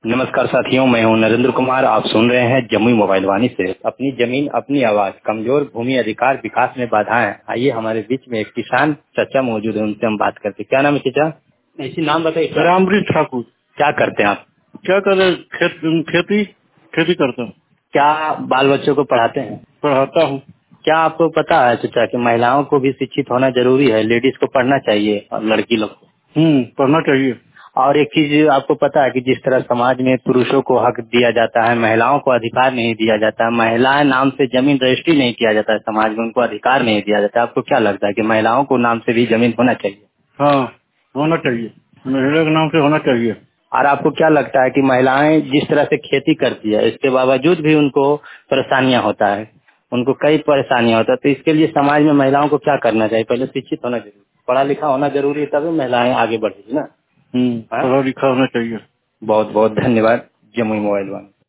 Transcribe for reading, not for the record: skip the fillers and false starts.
नमस्कार साथियों, मैं हूं नरेंद्र कुमार। आप सुन रहे हैं जमुई मोबाइल वाणी से। अपनी जमीन अपनी आवाज, कमजोर भूमि अधिकार, विकास में बाधाएं। आइए हमारे बीच में एक किसान चाचा मौजूद है, उनसे हम बात करते हैं। क्या नाम है चाचा? ऐसी नाम बताइए। रामप्रीत ठाकुर। क्या करते हैं आप? क्या कर रहे? खेती खेती करता हूँ। क्या बाल बच्चों को पढ़ाते हैं? पढ़ाता हूँ। क्या आपको पता है चाचा कि महिलाओं को भी शिक्षित होना जरूरी है? लेडीज को पढ़ना चाहिए और लड़की लोग को। पढ़ना चाहिए। और एक चीज आपको पता है कि जिस तरह समाज में पुरुषों को हक दिया जाता है, महिलाओं को अधिकार नहीं दिया जाता है। महिलाएं नाम से जमीन रजिस्ट्री नहीं किया जाता है समाज में, उनको अधिकार नहीं दिया जाता है। आपको क्या लगता है कि महिलाओं को नाम से भी जमीन होना चाहिए? हाँ, होना चाहिए। महिला के नाम से होना चाहिए। और आपको क्या लगता है कि महिलाएं जिस तरह से खेती करती है, इसके बावजूद भी उनको परेशानियां होता है, उनको कई परेशानियां होता है, तो इसके लिए समाज में महिलाओं को क्या करना चाहिए? पहले शिक्षित होना जरूरी, पढ़ा लिखा होना जरूरी है, तभी महिलाएं आगे बढ़ेगी ना। पढ़ा लिखा होना चाहिए। बहुत बहुत धन्यवाद। Jamui mobile one.